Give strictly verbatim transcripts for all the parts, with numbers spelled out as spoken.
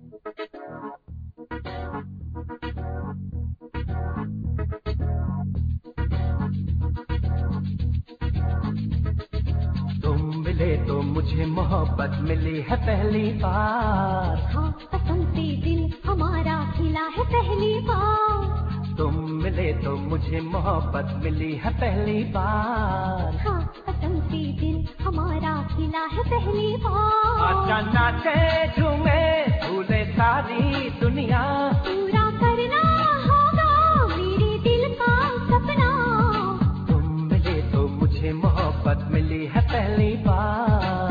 तो मुझे मोहब्बत मिली है पहली बार। हाँ, कसम से दिल हमारा खिला है पहली बार। तुम मिले तो मुझे मोहब्बत मिली है पहली बार। हाँ, कसम से दिल हमारा खिला है पहली बार। आजा नाचे झूमे भूले सारी दुनिया, पूरा करना होगा मेरे दिल का सपना। तुम मिले तो मुझे मोहब्बत मिली है पहली बार।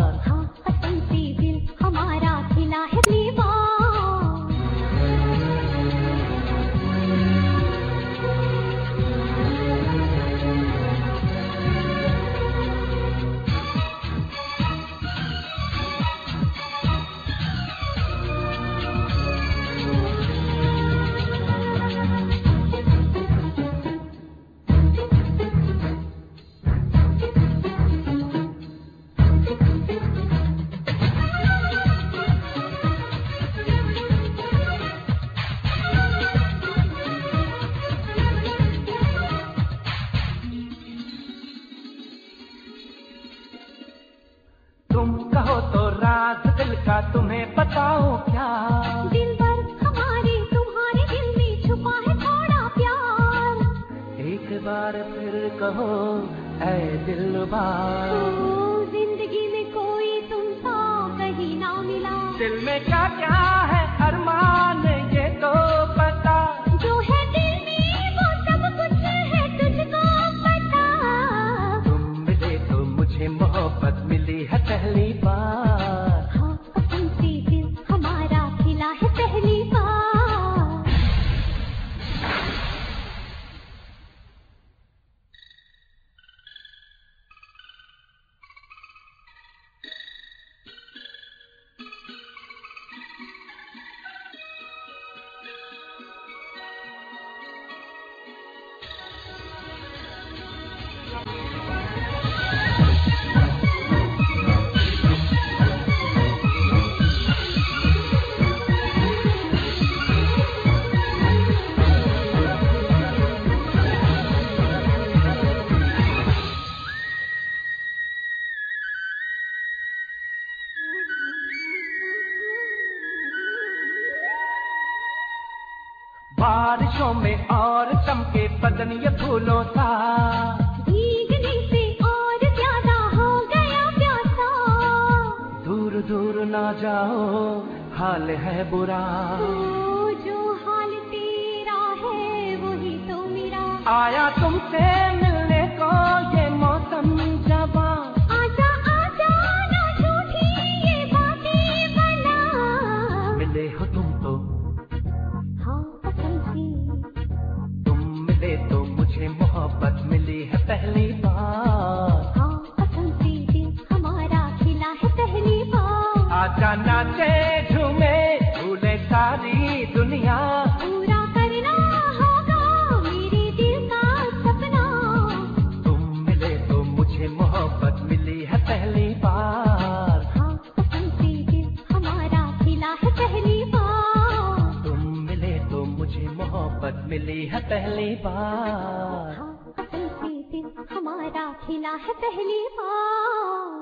तुम कहो तो राज दिल का तुम्हें बताओ क्या, दिल भर हमारे तुम्हारे दिल में छुपा है थोड़ा प्यार। एक बार फिर कहो ऐ दिलवा, जिंदगी में कोई तुमसा कहीं ना मिला। दिल में क्या क्या है अरमान ये तो पता, जो है दिल में वो सब कुछ है तुझको पता। तुम मिले तो मुझे मोहब्बत मिली है पहली बार। हाँ, कसम से दिल हमारा खिला है पहली बार। बारिशों में और चमके बदन ये फूलों सा, भीगने से और ज्यादा हो गया प्यासा। दूर दूर ना जाओ हाल है बुरा, ओ, जो हाल तेरा है वही तो मेरा। आया तुमसे मिलने को ये मौसम जवां, आजा आजा ना झूठी ये बातें बना। मिले हो तुम तो हाँ, कसम से तुम मिले तो मुझे मोहब्बत मिली है पहली बार। हाँ, कसम से दिल हमारा खिला है पहली बार। आजा नाचे झूमे भूले सारी दुनिया, पूरा करना होगा मेरे दिल का सपना। तुम मिले तो मुझे मोहब्बत मिली है पहली बार। हाँ, कसम से दिल हमारा खिला है पहली बार। तुम मिले तो मुझे मोहब्बत मिली है पहली बार। हाँ, कसम से दिल हमारा खिला है पहली बार।